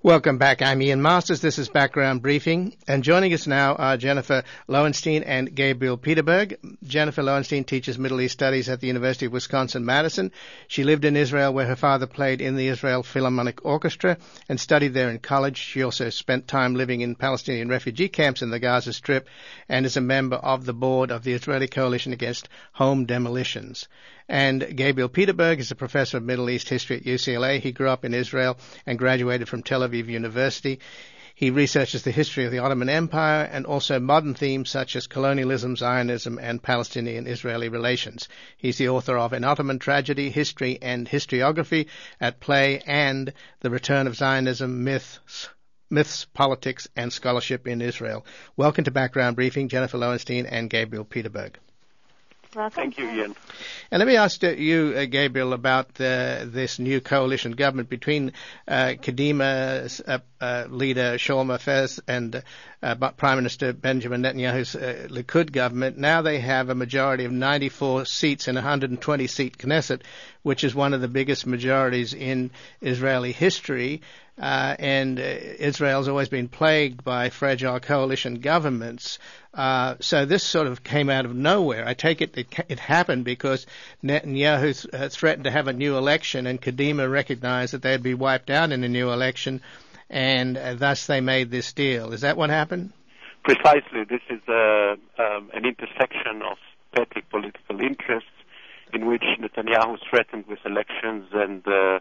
Welcome back. I'm Ian Masters. This is Background Briefing. And joining us now are Jennifer Lowenstein and Gabriel Peterberg. Jennifer Lowenstein teaches Middle East Studies at the University of Wisconsin-Madison. She lived in Israel where her father played in the Israel Philharmonic Orchestra and studied there in college. She also spent time living in Palestinian refugee camps in the Gaza Strip and is a member of the board of the Israeli Coalition Against Home Demolitions. And Gabriel Peterberg is a professor of Middle East history at UCLA. He grew up in Israel and graduated from Tel Aviv University. He researches the history of the Ottoman Empire and also modern themes such as colonialism, Zionism, and Palestinian-Israeli relations. He's the author of An Ottoman Tragedy, History and Historiography at Play and The Return of Zionism, Myths, Politics, and Scholarship in Israel. Welcome to Background Briefing, Jennifer Lowenstein and Gabriel Peterberg. Welcome. Thank you, Ian. And let me ask you, Gabriel, about this new coalition government between Kadima leader Shaul Mofaz and Prime Minister Benjamin Netanyahu's Likud government. Now they have a majority of 94 seats in a 120-seat Knesset, which is one of the biggest majorities in Israeli history. And Israel's always been plagued by fragile coalition governments. So this sort of came out of nowhere. I take it happened because Netanyahu threatened to have a new election, and Kadima recognized that they'd be wiped out in a new election, and thus they made this deal. Is that what happened? Precisely. This is an intersection of petty political interests in which Netanyahu threatened with elections and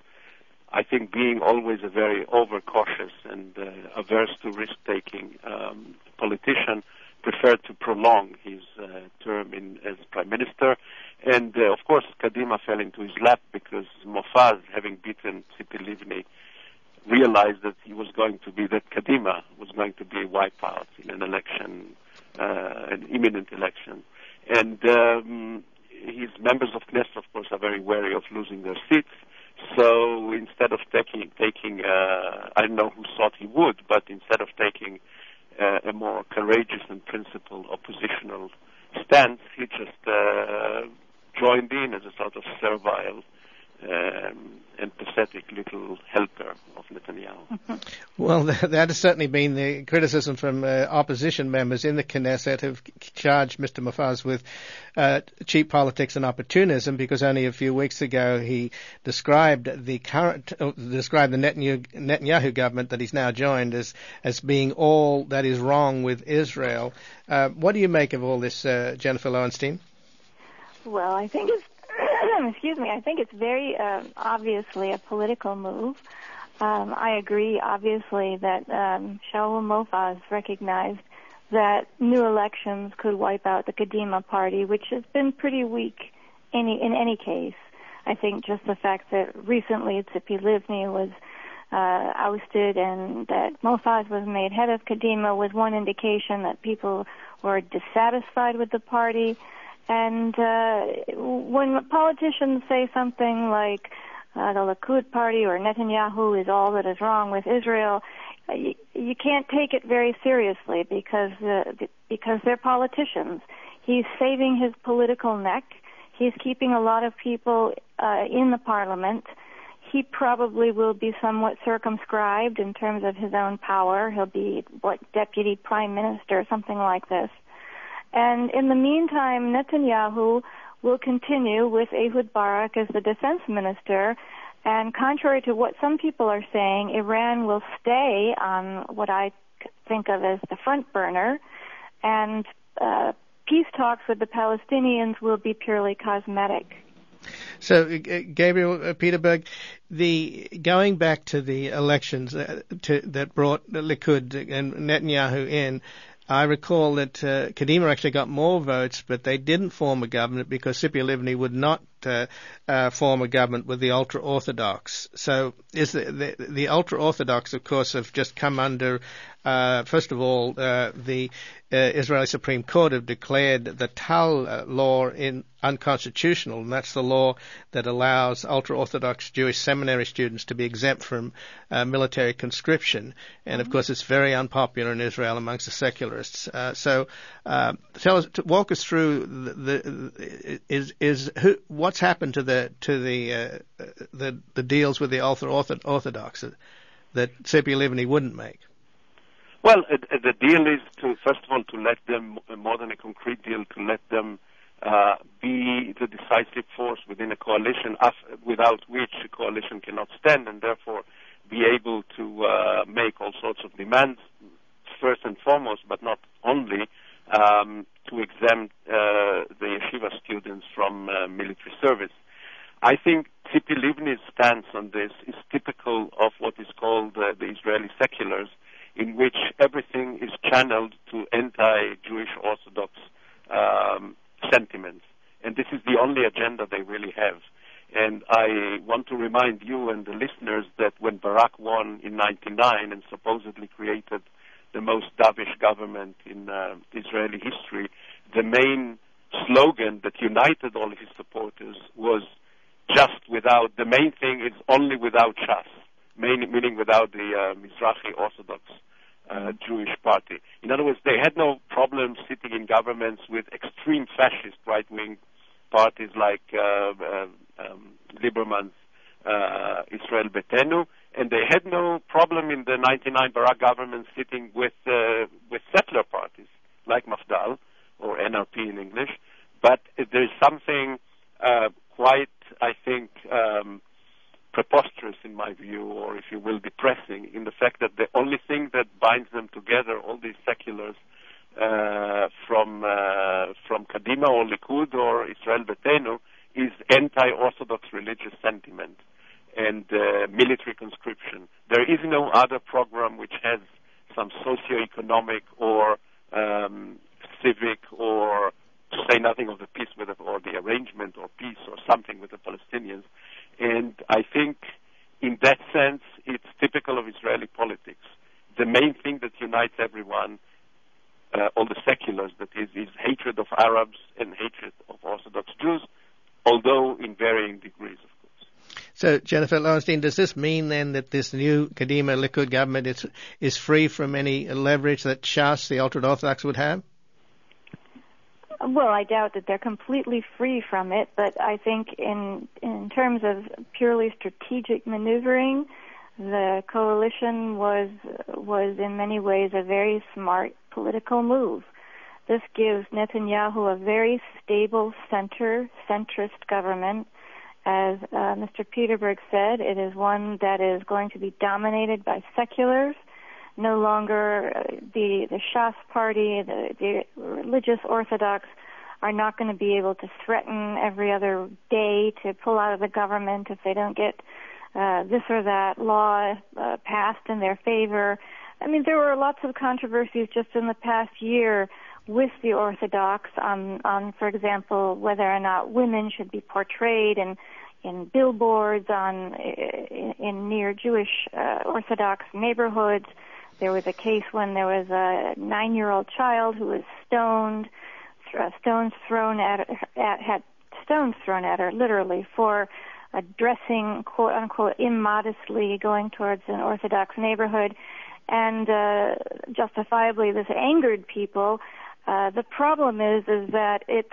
I think being always a very overcautious and averse to risk-taking politician, preferred to prolong his term as prime minister. And, of course, Kadima fell into his lap because Mofaz, having beaten Tzipi Livni, realized that that Kadima was going to be a wipeout in an election, an imminent election. And his members of Knesset, of course, are very wary of losing their seats. So instead of taking, I don't know who thought he would, but instead of taking a more courageous and principled oppositional stance, he just joined in as a sort of servile and pathetic little helper of Netanyahu. Well, that has certainly been the criticism from opposition members in the Knesset who've charged Mr. Mofaz with cheap politics and opportunism, because only a few weeks ago he described the Netanyahu government that he's now joined as being all that is wrong with Israel. What do you make of all this, Jennifer Lowenstein? Well, I think it's I think it's very obviously a political move. I agree, obviously, that Shaul Mofaz recognized that new elections could wipe out the Kadima party, which has been pretty weak in any case. I think just the fact that recently Tzipi Livni was ousted and that Mofaz was made head of Kadima was one indication that people were dissatisfied with the party. And when politicians say something like the Likud party or Netanyahu is all that is wrong with Israel, you can't take it very seriously because they're politicians. He's saving his political neck. He's keeping a lot of people in the parliament. He probably will be somewhat circumscribed in terms of his own power. He'll be deputy prime minister or something like this. And in the meantime, Netanyahu will continue with Ehud Barak as the defense minister. And contrary to what some people are saying, Iran will stay on what I think of as the front burner. And peace talks with the Palestinians will be purely cosmetic. So, Gabriel Peterberg, going back to the elections that brought Likud and Netanyahu in, I recall that Kadima actually got more votes, but they didn't form a government because Tzipi Livni would not form a government with the ultra-Orthodox. So is the ultra-Orthodox, of course, have just come under, first of all, the Israeli Supreme Court have declared the Tal law unconstitutional, and that's the law that allows ultra-Orthodox Jewish seminary students to be exempt from military conscription. And, of course, it's very unpopular in Israel amongst the secularists. Walk us through what's happened to the deals with the ultra-Orthodox. that Tzipi Livni wouldn't make? Well, the deal is to, first of all, to let them, more than a concrete deal, to let them be the decisive force within a coalition, without which a coalition cannot stand, and therefore be able to make all sorts of demands, first and foremost, but not only, to exempt the yeshiva students from military service. I think Tzipi Livni's stance on this is typical of what is called the Israeli seculars, in which everything is channeled to anti-Jewish Orthodox sentiments. And this is the only agenda they really have. And I want to remind you and the listeners that when Barak won in 1999 and supposedly created the most dovish government in Israeli history, the main slogan that united all his supporters was the main thing is only without Shas, meaning without the Mizrahi Orthodox Jewish party. In other words, they had no problem sitting in governments with extreme fascist right-wing parties like Lieberman's Israel Beitenu, and they had no problem in the 99 Barak government sitting with settler parties like Mafdal, or NRP in English. But there's something quite, I think, preposterous in my view, or if you will, depressing, in the fact that the only thing that binds them together, all these seculars, from Kadima or Likud or Israel Beitenu, is anti-Orthodox religious sentiment and military conscription. There is no other program which has some socio-economic or civic, or to say nothing of the peace with it, or the arrangement or peace or something with the Palestinians. And I think in that sense it's typical of Israeli politics. The main thing that unites everyone, all the seculars, that is hatred of Arabs and hatred of Orthodox Jews, although in varying degrees, of course. So, Jennifer Lowenstein, does this mean then that this new Kadima Likud government is free from any leverage that Shas, the ultra-Orthodox, would have? Well, I doubt that they're completely free from it, but I think in terms of purely strategic maneuvering, the coalition was in many ways a very smart political move. This gives Netanyahu a very stable centrist government. As Mr. Peterberg said, it is one that is going to be dominated by seculars. No longer the Shas party, the religious Orthodox are not going to be able to threaten every other day to pull out of the government if they don't get this or that law passed in their favor. I mean, there were lots of controversies just in the past year with the Orthodox on, for example, whether or not women should be portrayed in billboards in near Jewish Orthodox neighborhoods. There was a case when there was a 9-year-old child who was stoned, stones thrown at her, literally, for dressing, quote unquote, immodestly, going towards an Orthodox neighborhood, and justifiably this angered people. The problem is that it's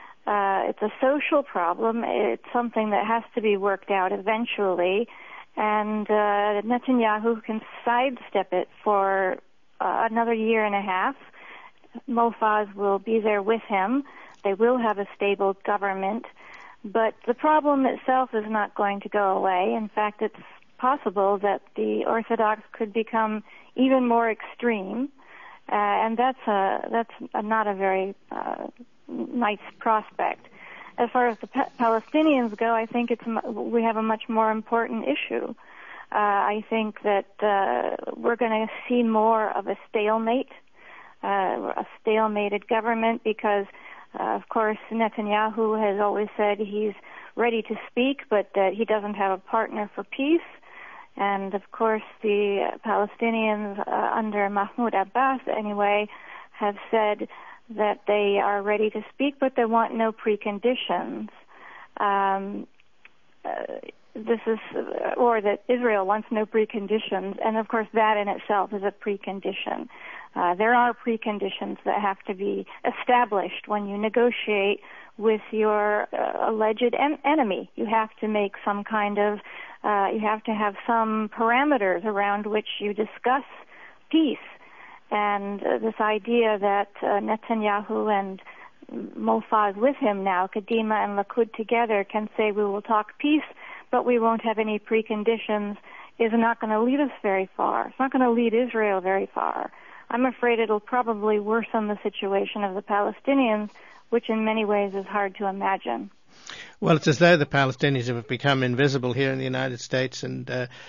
a social problem. It's something that has to be worked out eventually. And Netanyahu can sidestep it for another year and a half. Mofaz will be there with him. They will have a stable government. But the problem itself is not going to go away. In fact, it's possible that the Orthodox could become even more extreme. And that's not a very nice prospect. As far as the Palestinians go, I think we have a much more important issue. I think that we're going to see more of a stalemate, a stalemated government, because, of course, Netanyahu has always said he's ready to speak, but that he doesn't have a partner for peace. And, of course, the Palestinians under Mahmoud Abbas, anyway, have said that they are ready to speak, but they want no preconditions. Or that Israel wants no preconditions, and of course that in itself is a precondition. There are preconditions that have to be established when you negotiate with your alleged enemy. You have to make some kind of you have to have some parameters around which you discuss peace. And this idea that Netanyahu and Mofaz with him now, Kadima and Likud together, can say we will talk peace, but we won't have any preconditions, is not going to lead us very far. It's not going to lead Israel very far. I'm afraid it'll probably worsen the situation of the Palestinians, which in many ways is hard to imagine. Well, it's as though the Palestinians have become invisible here in the United States, and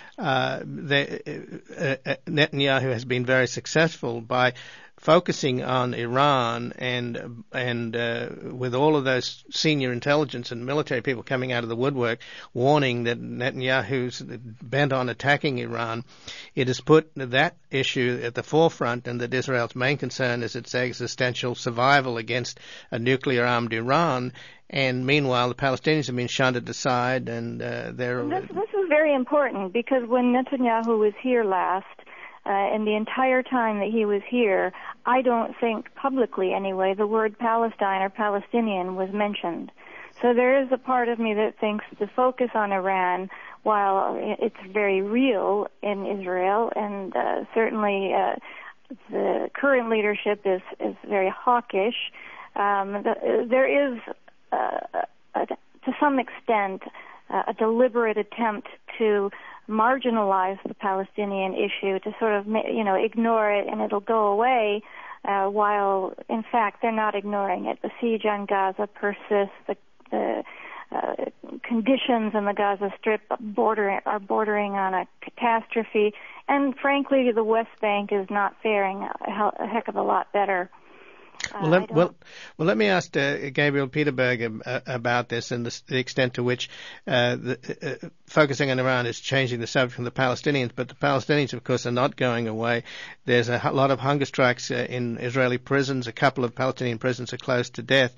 Netanyahu has been very successful by focusing on Iran, and with all of those senior intelligence and military people coming out of the woodwork warning that Netanyahu's bent on attacking Iran, it has put that issue at the forefront, and that Israel's main concern is its existential survival against a nuclear-armed Iran. And meanwhile, the Palestinians have been shunted aside, and they're... This is very important, because when Netanyahu was here last, and the entire time that he was here, I don't think publicly anyway the word Palestine or Palestinian was mentioned. So there is a part of me that thinks the focus on Iran, while it's very real in Israel, and certainly the current leadership is very hawkish, there is, to some extent, a deliberate attempt to marginalize the Palestinian issue, to sort of, ignore it and it'll go away, while in fact they're not ignoring it. The siege on Gaza persists. The conditions in the Gaza Strip are bordering on a catastrophe, and frankly, the West Bank is not faring a heck of a lot better. Well, let me ask Gabriel Peterberg about this, and the extent to which focusing on Iran is changing the subject from the Palestinians. But the Palestinians, of course, are not going away. There's a lot of hunger strikes in Israeli prisons. A couple of Palestinian prisons are close to death.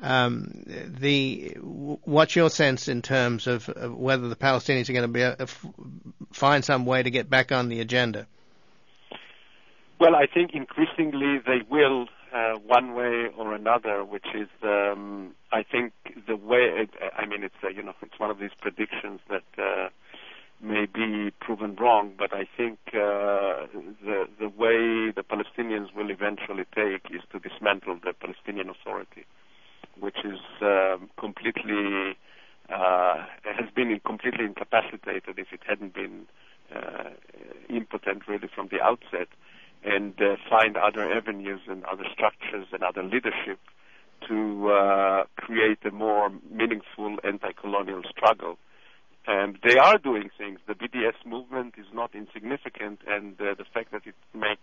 What's your sense in terms of whether the Palestinians are going to find some way to get back on the agenda? Well, I think increasingly they will, one way or another, which is, I think the way, it's one of these predictions that may be proven wrong, but I think the way the Palestinians will eventually take is to dismantle the Palestinian Authority, which is has been completely incapacitated if it hadn't been impotent really from the outset, and find other avenues and other structures and other leadership to create a more meaningful anti-colonial struggle. And they are doing things. The BDS movement is not insignificant, and the fact that it makes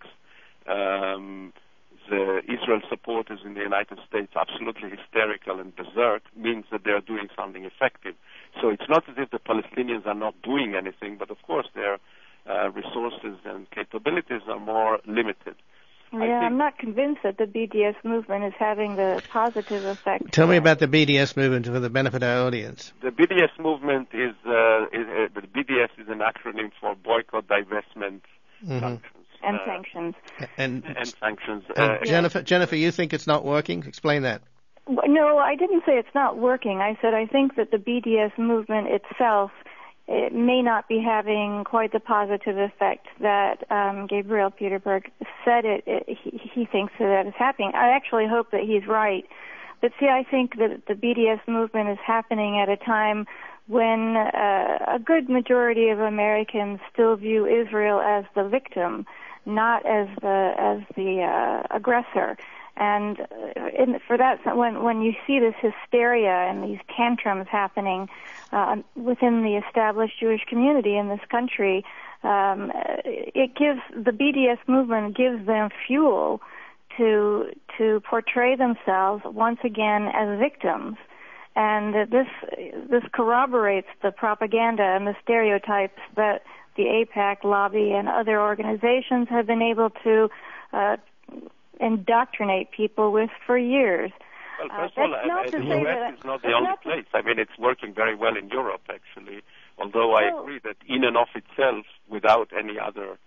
the Israel supporters in the United States absolutely hysterical and berserk means that they are doing something effective. So it's not as if the Palestinians are not doing anything, but of course their resources and capabilities are more limited. Yeah, I'm not convinced that the BDS movement is having the positive effect. Tell me about the BDS movement for the benefit of our audience. The BDS movement the BDS is an acronym for boycott, divestment, sanctions. And sanctions. Jennifer, you think it's not working? Explain that. No, I didn't say it's not working. I said I think that the BDS movement itself, it may not be having quite the positive effect that Gabriel Peterberg said he thinks that is happening. I actually hope that he's right. But see, I think that the BDS movement is happening at a time when a good majority of Americans still view Israel as the victim, not as the aggressor. And for that, when you see this hysteria and these tantrums happening within the established Jewish community in this country, it gives the BDS movement gives them fuel to portray themselves once again as victims. And this corroborates the propaganda and the stereotypes that the AIPAC lobby and other organizations have been able to indoctrinate people with for years. Well, first of all, the U.S. is not the only place. I mean, it's working very well in Europe, actually, although I agree that in and of itself, without any other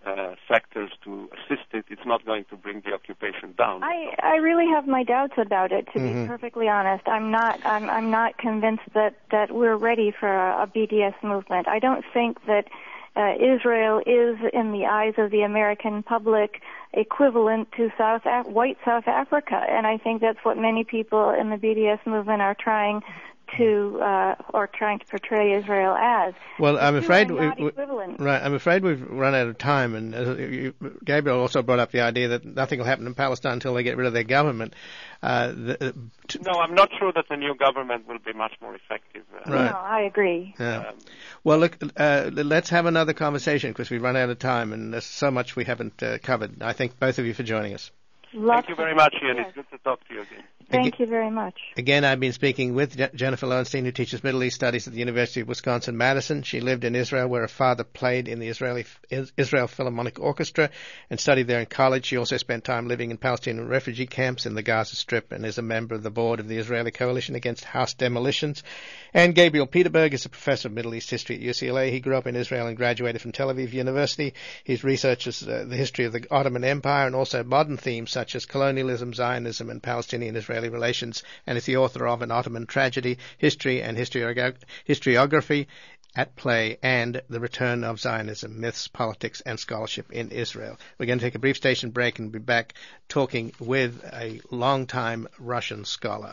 factors to assist it, it's not going to bring the occupation down. I really have my doubts about it, to be perfectly honest. I'm not convinced that we're ready for a BDS movement. I don't think that Israel is, in the eyes of the American public, equivalent to white South Africa, and I think that's what many people in the BDS movement are trying to portray Israel as. Well, I'm afraid I'm afraid we've run out of time, and Gabriel also brought up the idea that nothing will happen in Palestine until they get rid of their government. No, I'm not sure that the new government will be much more effective. Right. No, I agree. Yeah. Well, look, let's have another conversation because we've run out of time, and there's so much we haven't covered. I thank both of you for joining us. Thank you very much, Ian. It's good to talk to you again. Thank you very much. Again, I've been speaking with Jennifer Lowenstein, who teaches Middle East Studies at the University of Wisconsin-Madison. She lived in Israel, where her father played in the Israel Philharmonic Orchestra and studied there in college. She also spent time living in Palestinian refugee camps in the Gaza Strip and is a member of the board of the Israeli Coalition Against House Demolitions. And Gabriel Peterberg is a professor of Middle East history at UCLA. He grew up in Israel and graduated from Tel Aviv University. His research is the history of the Ottoman Empire and also modern themes such as colonialism, Zionism, and Palestinian-Israeli relations, and is the author of An Ottoman Tragedy, History and Historiography at Play, and The Return of Zionism, Myths, Politics, and Scholarship in Israel. We're going to take a brief station break and be back talking with a longtime Russian scholar.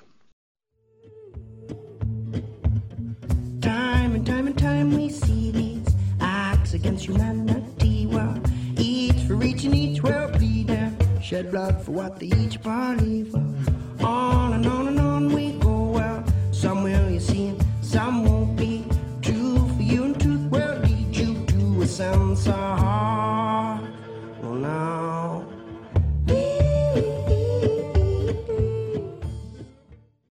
Time and time we see these acts against humanity. Well, each for each and each will bleed and shed blood for what they each believe. On and on and on we go. Well, some will you see and some won't be. True for you and truth will lead you to a sense of heart. Well, now